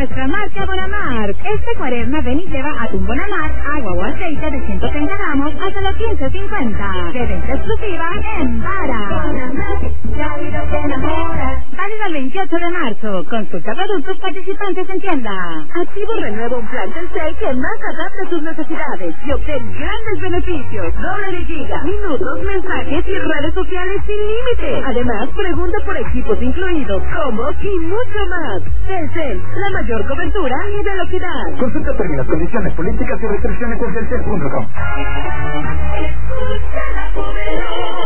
nuestra marca Bonamark. Este cuaresma ven y lleva a tu Bonamark agua o aceite de 130 gramos hasta los 15.50. De venta exclusiva en Vara. Válido el 28 de marzo. Consulta productos participantes en tienda. Activo renueva un plan Telcel que más adapte a tus necesidades y obtén grandes beneficios. Doble de giga, minutos, mensajes y redes sociales sin límite. Además, pregunta por equipos incluidos, combos y mucho más. Telcel, la mayor cobertura y velocidad. Consulta términos, condiciones, políticas y restricciones en telcel.com. Escucha la poderosa.